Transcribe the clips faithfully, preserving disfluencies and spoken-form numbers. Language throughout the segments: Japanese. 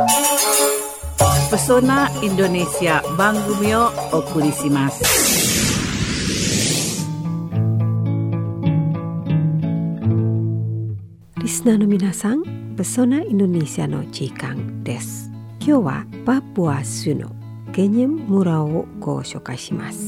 Pesona Indonesia 番組をお送りします。 リスナーの皆さん、Pesona Indonesia の時間です。今日はパプアスのゲニェム村をご紹介します。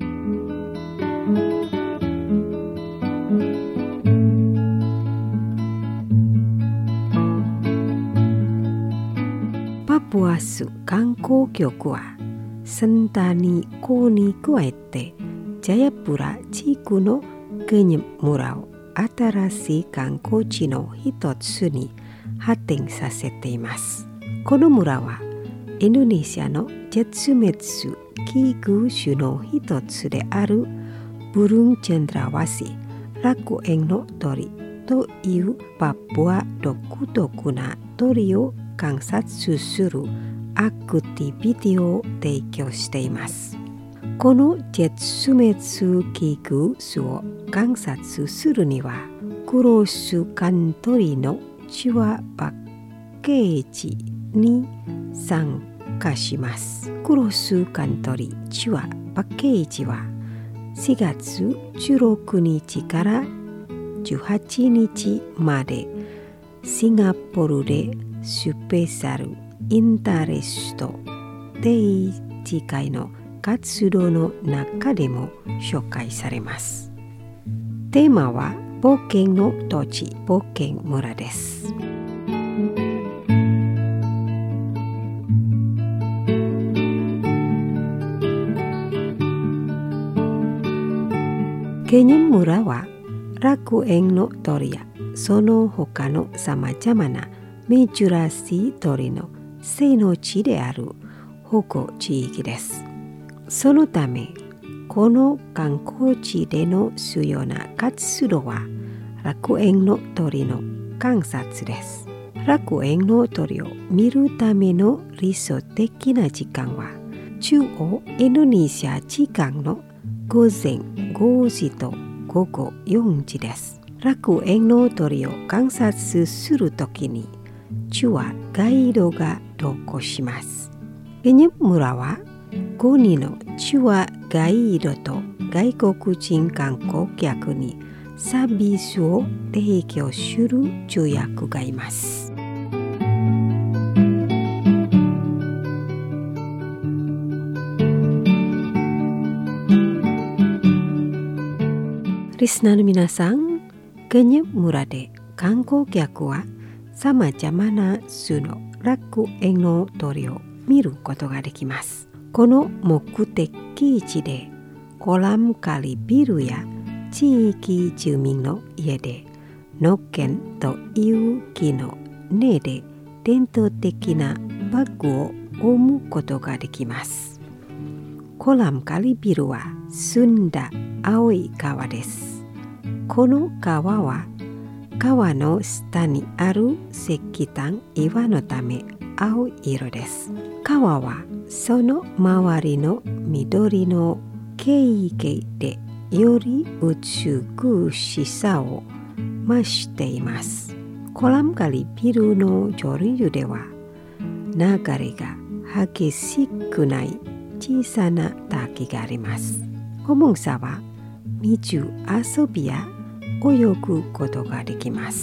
パプアス観光局はセンタニ港に加えてジャヤプラ地区のゲニェム村を新しい観光地の一つに発展させています。この村はインドネシアの絶滅危惧種の一つであるブルンチェンドラワシ楽園の鳥というパプア独特な鳥を観察するアクティビティを提供しています。この絶滅危惧種を観察するにはクロスカントリーのツアーパッケージに参加します。クロスカントリーツアーパッケージはしがつじゅうろくにちからじゅうはちにちまでシンガポールでスペシャルインタレスト定時会の活動の中でも紹介されます。テーマは冒険の土地冒険村です。ゲニェム村は楽園の鳥やその他のさまざまな珍しい鳥の生の地である保護地域です。そのためこの観光地での主要な活動は楽園の鳥の観察です。楽園の鳥を見るための理想的な時間は中央インドネシア時間の午前ごじとごごよじです。楽園の鳥を観察するときにツアーガイドが同行します。ゲニェム村はごにんのツアーガイドと外国人観光客にサービスを提供する助役がいます。リスナーの皆さん、ゲニェム村で観光客はさまざまな種の楽園の鳥を見ることができます。この目的地でコラムカリビルや地域住民の家でノッケンという木の根で伝統的なバッグを編むことができます。コラムカリビルは澄んだ青い川です。この川は川の下にある石炭岩のため青色です。川はその周りの緑の景色でより美しさを増しています。コラムカリビルの上流では流れが激しくない小さな滝があります。訪問者は水遊びや泳ぐことができます。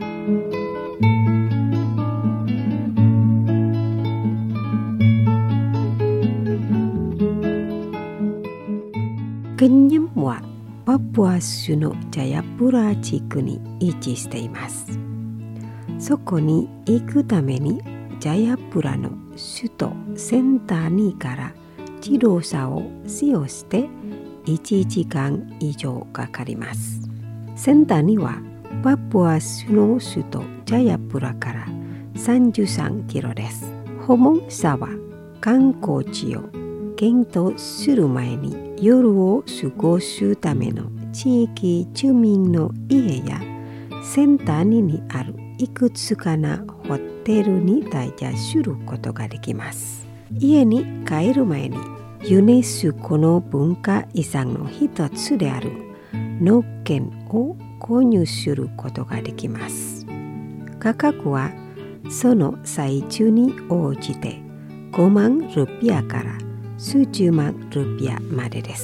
ゲニェムはパプア州のジャヤプラ地区に位置しています。そこに行くためにジャヤプラの首都センターにから自動車を使用していちじかん以上かかります。センターにはパプア州の首都ジャヤプラからさんじゅうさんキロです。訪問者は観光地を検討する前に夜を過ごすための地域住民の家やセンターにあるいくつかのホテルに滞在することができます。家に帰る前にユネスコの文化遺産の一つであるノッケンを購入することができます。価格はその最中に応じてごまんルピアから数十万ルピアまでです。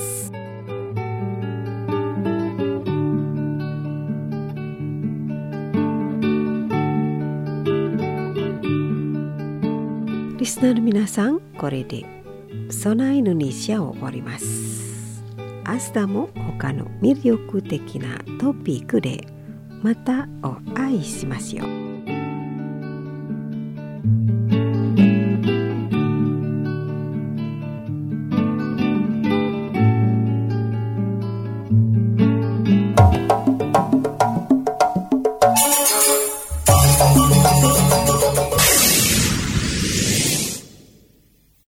リスナーの皆さん、これでソナインドネシアを終わります。明日も他の魅力的なトピックでまたお会いしましょう。